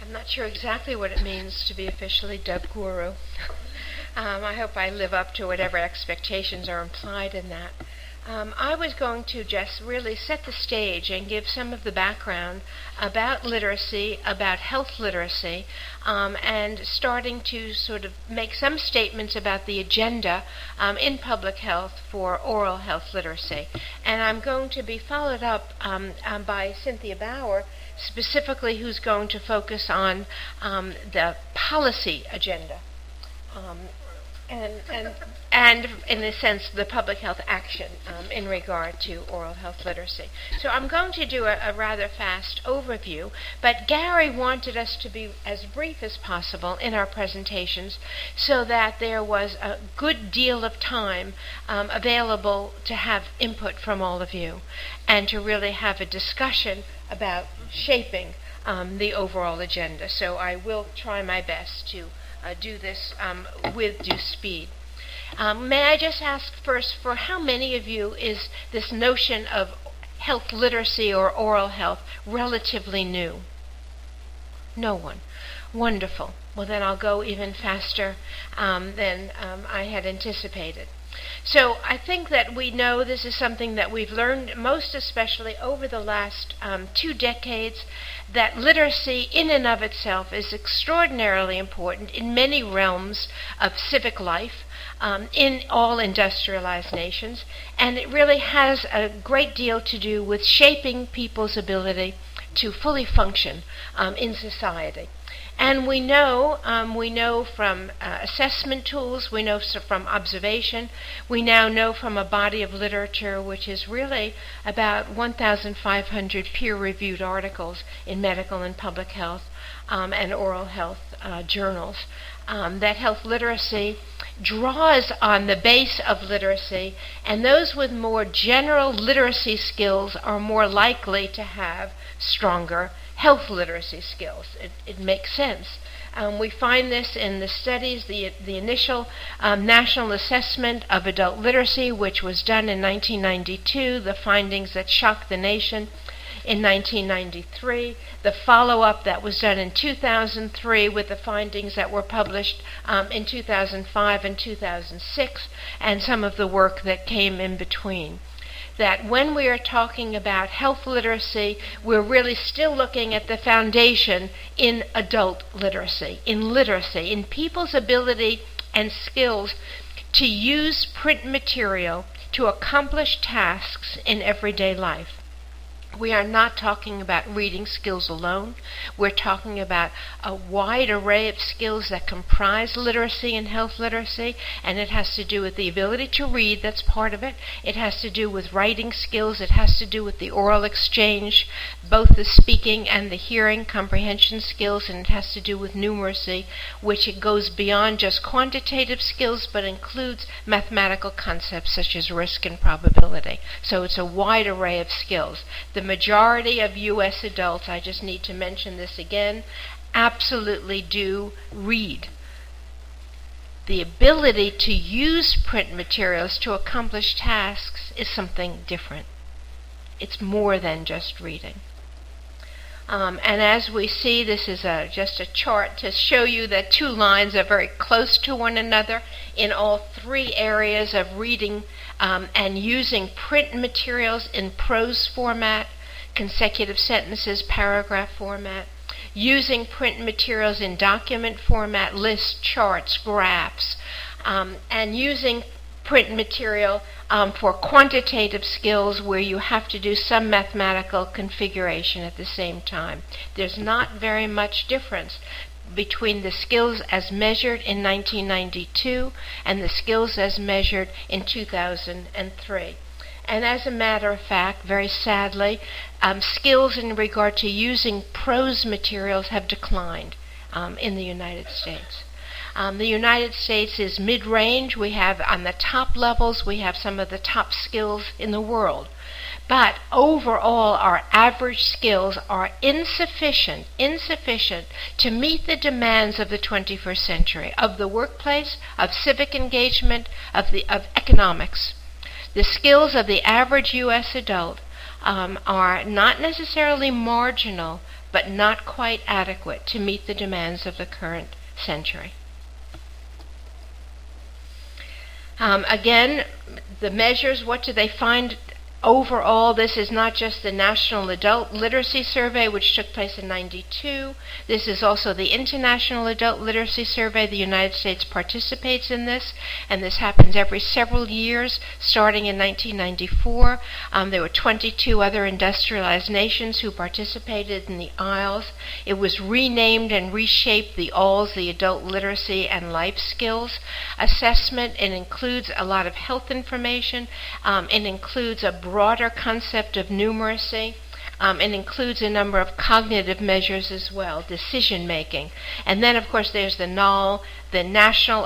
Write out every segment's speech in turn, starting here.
I'm not sure exactly what it means to be officially dubbed guru. I hope I live up to whatever expectations are implied in that. I was going to just really set the stage and give some of the background about literacy, about health literacy, and starting to sort of make some statements about the agenda in public health for oral health literacy. And I'm going to be followed up by Cynthia Bauer, specifically who's going to focus on the policy agenda. And in a sense, the public health action in regard to oral health literacy. So I'm going to do a rather fast overview, but Gary wanted us to be as brief as possible in our presentations so that there was a good deal of time available to have input from all of you and to really have a discussion about shaping the overall agenda. So I will try my best to do this with due speed. May I just ask first, for how many of you is this notion of health literacy or oral health relatively new? No one. Wonderful. Well, then I'll go even faster than I had anticipated. So I think that we know this is something that we've learned most especially over the last 2 decades, that literacy in and of itself is extraordinarily important in many realms of civic life in all industrialized nations, and it really has a great deal to do with shaping people's ability to fully function in society. And we know from assessment tools, we know from observation, we now know from a body of literature which is really about 1,500 peer-reviewed articles in medical and public health and oral health journals, that health literacy draws on the base of literacy, and those with more general literacy skills are more likely to have stronger health literacy skills. It makes sense. We find this in the studies, the initial National Assessment of Adult Literacy, which was done in 1992, the findings that shocked the nation in 1993, the follow-up that was done in 2003 with the findings that were published in 2005 and 2006, and some of the work that came in between. That when we are talking about health literacy, we're really still looking at the foundation in adult literacy, in people's ability and skills to use print material to accomplish tasks in everyday life. We are not talking about reading skills alone. We're talking about a wide array of skills that comprise literacy and health literacy, and it has to do with the ability to read, that's part of it. It has to do with writing skills. It has to do with the oral exchange, both the speaking and the hearing comprehension skills, and it has to do with numeracy, which it goes beyond just quantitative skills, but includes mathematical concepts such as risk and probability. So it's a wide array of skills. The majority of U.S. adults, I just need to mention this again, absolutely do read. The ability to use print materials to accomplish tasks is something different. It's more than just reading. And as we see, this is just a chart to show you that 2 lines are very close to one another in all 3 areas of reading and using print materials in prose format, consecutive sentences, paragraph format, using print materials in document format, lists, charts, graphs, and using print material for quantitative skills where you have to do some mathematical configuration at the same time. There's not very much difference between the skills as measured in 1992 and the skills as measured in 2003. And as a matter of fact, very sadly, skills in regard to using prose materials have declined in the United States. The United States is mid-range. We have, on the top levels, we have some of the top skills in the world. But overall, our average skills are insufficient to meet the demands of the 21st century, of the workplace, of civic engagement, of economics. The skills of the average U.S. adult are not necessarily marginal, but not quite adequate to meet the demands of the current century. Again, the measures, what do they find overall? This is not just the National Adult Literacy Survey, which took place in '92. This is also the International Adult Literacy Survey. The United States participates in this, and this happens every several years, starting in 1994. There were 22 other industrialized nations who participated in the IALS. It was renamed and reshaped the ALS, the Adult Literacy and Life Skills Assessment. It includes a lot of health information. It includes a broader concept of numeracy. It includes a number of cognitive measures as well, decision making. And then, of course, there's the NAL, the National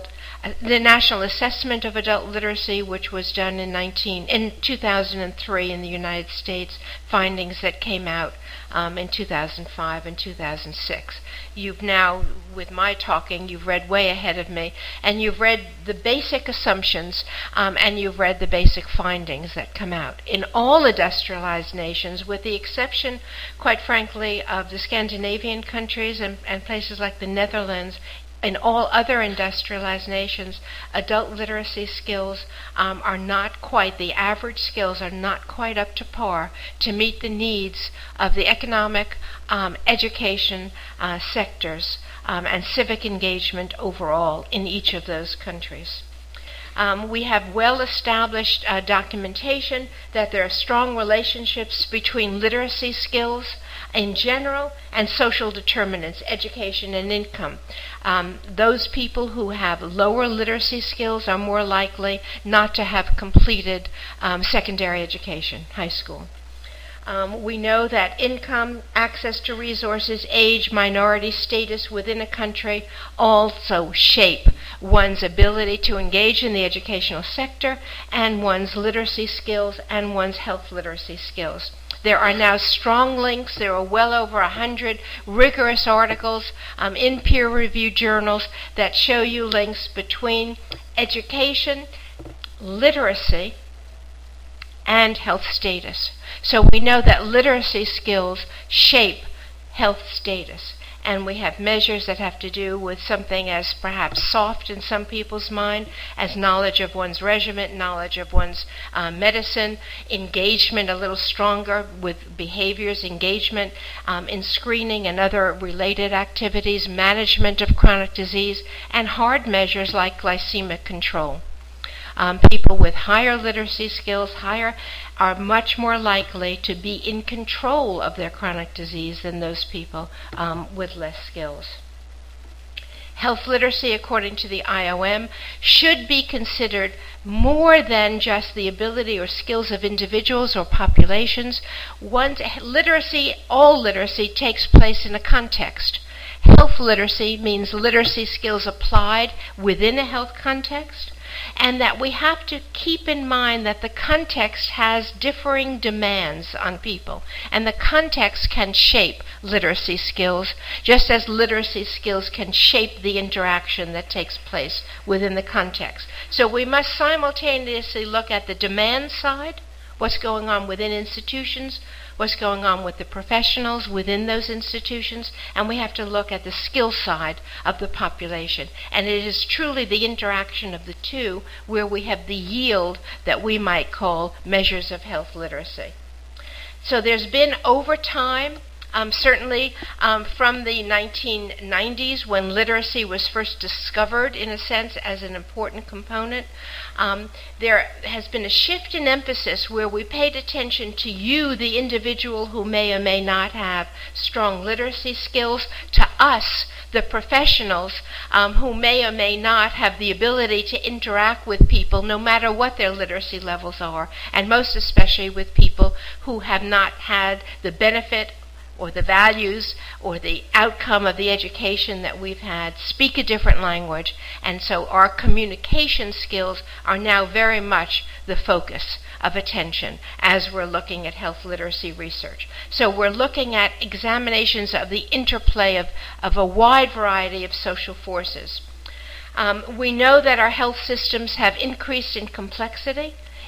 Assessment of Adult Literacy, which was done in 2003 in the United States, findings that came out in 2005 and 2006. You've now, with my talking, you've read way ahead of me, and you've read the basic assumptions, and you've read the basic findings that come out. In all industrialized nations, with the exception, quite frankly, of the Scandinavian countries and places like the Netherlands, in all other industrialized nations, adult literacy skills are not quite, the average skills are not quite up to par to meet the needs of the economic, education sectors and civic engagement overall in each of those countries. We have well-established documentation that there are strong relationships between literacy skills in general and social determinants, education and income. Those people who have lower literacy skills are more likely not to have completed secondary education, high school. We know that income, access to resources, age, minority status within a country also shape one's ability to engage in the educational sector and one's literacy skills and one's health literacy skills. There are now strong links. There are well over 100 rigorous articles in peer-reviewed journals that show you links between education, literacy, and health status. So we know that literacy skills shape health status. And we have measures that have to do with something as perhaps soft in some people's mind as knowledge of one's regimen, knowledge of one's medicine, engagement a little stronger with behaviors, engagement in screening and other related activities, management of chronic disease, and hard measures like glycemic control. People with higher literacy skills are much more likely to be in control of their chronic disease than those people with less skills. Health literacy, according to the IOM, should be considered more than just the ability or skills of individuals or populations. All literacy takes place in a context. Health literacy means literacy skills applied within a health context, and that we have to keep in mind that the context has differing demands on people, and the context can shape literacy skills, just as literacy skills can shape the interaction that takes place within the context. So we must simultaneously look at the demand side, what's going on within institutions, what's going on with the professionals within those institutions, and we have to look at the skill side of the population. And it is truly the interaction of the two where we have the yield that we might call measures of health literacy. So there's been over time, certainly from the 1990s when literacy was first discovered in a sense as an important component, there has been a shift in emphasis where we paid attention to you, the individual who may or may not have strong literacy skills, to us, the professionals who may or may not have the ability to interact with people no matter what their literacy levels are, and most especially with people who have not had the benefit or the values or the outcome of the education that we've had, speak a different language, and so our communication skills are now very much the focus of attention as we're looking at health literacy research. So we're looking at examinations of the interplay of a wide variety of social forces. We know that our health systems have increased in complexity.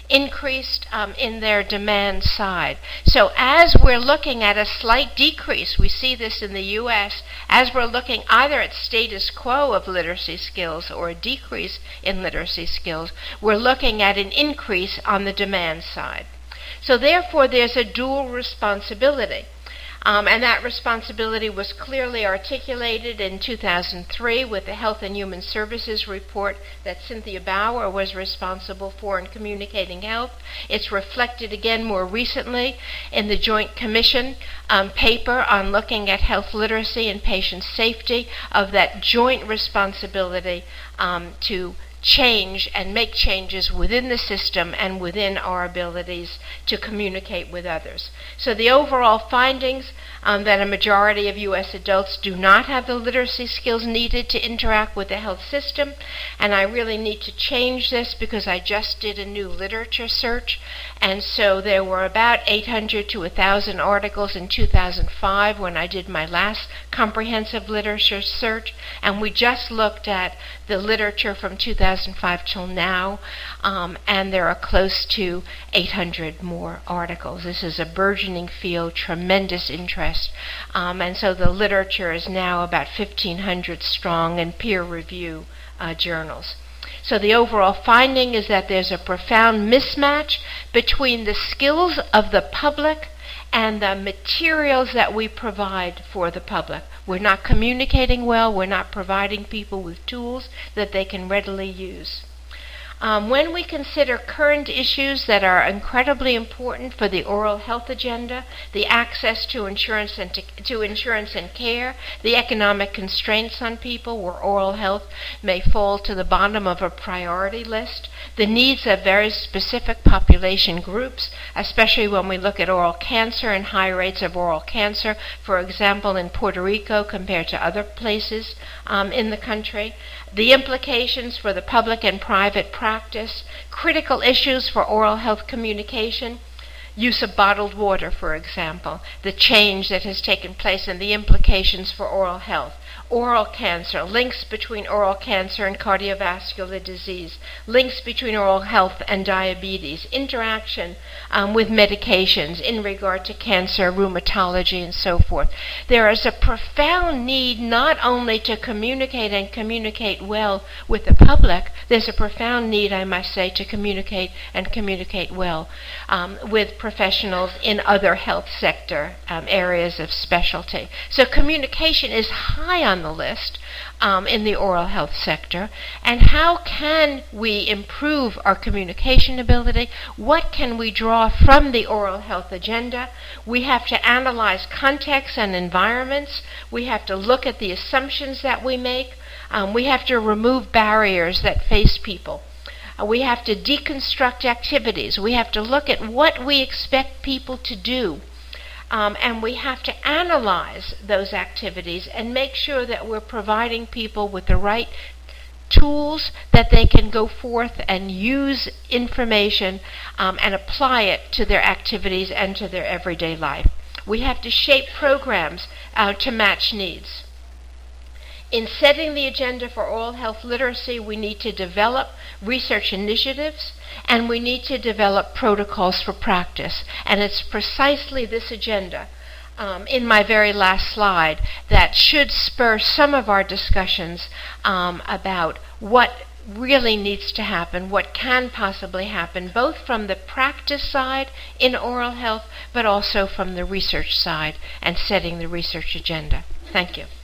increased in their demand side. So as we're looking at a slight decrease, we see this in the U.S., as we're looking either at status quo of literacy skills or a decrease in literacy skills, we're looking at an increase on the demand side. So therefore, there's a dual responsibility. And that responsibility was clearly articulated in 2003 with the Health and Human Services report that Cynthia Bauer was responsible for in Communicating Health. It's reflected again more recently in the Joint Commission paper on looking at health literacy and patient safety, of that joint responsibility to change and make changes within the system and within our abilities to communicate with others. So the overall findings that a majority of U.S. adults do not have the literacy skills needed to interact with the health system, and I really need to change this because I just did a new literature search, and so there were about 800 to 1,000 articles in 2005 when I did my last comprehensive literature search, and we just looked at the literature from 2005 till now, and there are close to 800 more articles. This is a burgeoning field, tremendous interest, and so the literature is now about 1,500 strong in peer review journals. So the overall finding is that there's a profound mismatch between the skills of the public and the materials that we provide for the public. We're not communicating well, we're not providing people with tools that they can readily use. When we consider current issues that are incredibly important for the oral health agenda, the access to insurance and care, the economic constraints on people where oral health may fall to the bottom of a priority list, the needs of very specific population groups, especially when we look at oral cancer and high rates of oral cancer, for example, in Puerto Rico compared to other places in the country, the implications for the public and private practice, critical issues for oral health communication, use of bottled water, for example, the change that has taken place and the implications for oral health, oral cancer, links between oral cancer and cardiovascular disease, links between oral health and diabetes, interaction with medications in regard to cancer, rheumatology, and so forth. There is a profound need not only to communicate and communicate well with the public, there's a profound need, I must say, to communicate and communicate well with professionals in other health sector areas of specialty. So communication is high on the list in the oral health sector. And how can we improve our communication ability? What can we draw from the oral health agenda? We have to analyze contexts and environments. We have to look at the assumptions that we make. We have to remove barriers that face people. We have to deconstruct activities. We have to look at what we expect people to do. And we have to analyze those activities and make sure that we're providing people with the right tools that they can go forth and use information and apply it to their activities and to their everyday life. We have to shape programs to match needs. In setting the agenda for oral health literacy, we need to develop research initiatives, and we need to develop protocols for practice. And it's precisely this agenda, in my very last slide, that should spur some of our discussions about what really needs to happen, what can possibly happen, both from the practice side in oral health, but also from the research side and setting the research agenda. Thank you.